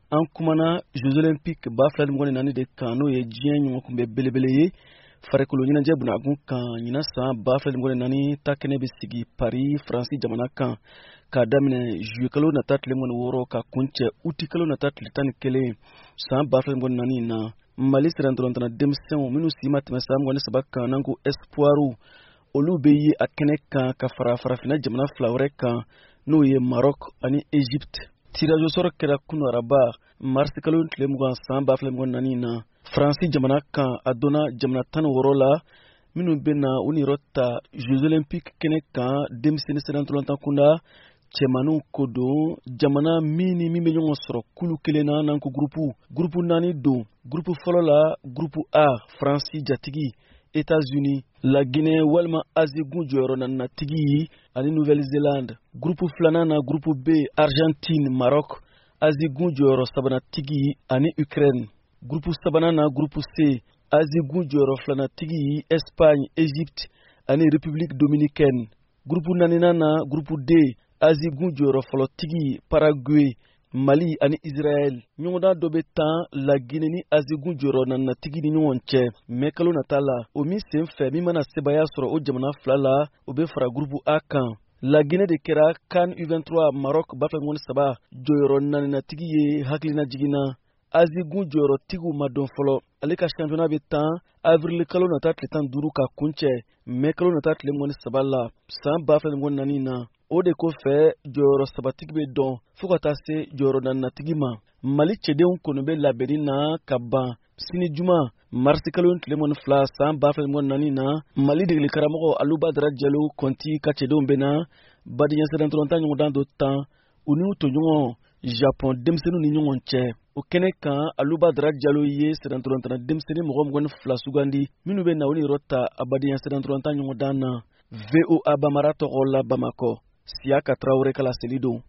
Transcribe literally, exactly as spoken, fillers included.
an kumana Jeux Olympiques ba fila mɔgɔ naani de kan n'o ye diɲɛ ɲɔgɔn kunbɛ belebele ye farikolo ɲɛnajɛ bunakun kan ɲina san ba fila mɔgɔ naani ta kɛnɛ bɛ sigi Paris Faransi jamana kan k'a daminɛ juillet kalo nata tile mɔgɔ wɔɔrɔ ka kuncɛ août kalo nata tile tan ni kelen san ba fila mɔgɔ naani na Mali sirantɔlɔntɔnna denmisɛnw minnu si ma tɛmɛ san mɔgɔ saba kan n'an ko espoiru olu bɛ ye a kɛnɛ kan ka fara farafinna jamana fila wɛrɛ kan n'o ye Maroc ani Egypte. Tirage au sort kɛra kunu araba mars kalo tile mugan san ba fila mɔgɔ naani na Faransi jamana kan a donna jamana tan ni wɔɔrɔ la minnu bɛ na u niyɔrɔ ta Jeux Olympiques kɛnɛ kan denmisɛnnin sirantɔlɔntan kunda cɛmanninw ko don jamana min ni min bɛ ɲɔgɔn sɔrɔ kulu kelen na n'an ko gurupu gurupu naani don gurupu fɔlɔ la gurupu A Faransi jatigi États-Unis la Guinée walima Asie gun jɔyɔrɔ naanatigi ani Nouvelle-Zélande gurupu filanan na gurupu B Argentine Maroc Asie gun jɔyɔrɔ sabanatigi ani Ukraine gurupu sabanan na gurupu C Asie gun jɔyɔrɔ filanatigi Espagne Égypte ani République Dominicaine gurupu naaninan na gurupu D Asie gun jɔyɔrɔ fɔlɔtigi Paraguay Mali ani Israël ɲɔgɔndan dɔ bɛ tan la Guinée ni Asie gun jɔyɔrɔ naanatigi ni ɲɔgɔn cɛ mais kalo nata la o min sen fɛ min mana sebaya sɔrɔ o jamana fila la o bɛ fara gurupu A kan la Guinée de kɛra CAN U vingt-trois Maroc ba fila mɔgɔ saba jɔyɔrɔ naanatigi ye hakilina jiginna Asie gun jɔyɔrɔtigiw ma dɔn fɔlɔ ale ka championnat bɛ tan avril kalo nata tile tan duuru ka kuncɛ mai kalo nata tile mɔgɔ saba la san ba fila mɔgɔ naani na o de kɔfɛ jɔyɔrɔ sabatigi bɛ dɔn fo ka taa se jɔyɔrɔ naanatigi ma Mali cɛdenw kɔni bɛ labɛnni na ka ban sini juma mars kalo tile mɔgɔ fila san ba fila mɔgɔ naani na Mali degeli karamɔgɔ Alubadara Jalo Kɔnti ka cɛdenw bɛ na badenya sirantɔlɔntan ɲɔgɔndan dɔ tan u n'u tɔɲɔgɔn Japon denmisɛnninw ni ɲɔgɔn cɛ o kɛnɛ kan Alubadara Jalo ye sirantɔlɔntana denmisɛnnin mɔgɔ mɔgɔ ni fila sugandi minnu bɛ na u niyɔrɔ ta a badenya sirantɔlɔntan ɲɔgɔndan na V O A Bamara tɔgɔ la Bamakɔ Siaka Traoré kala seli don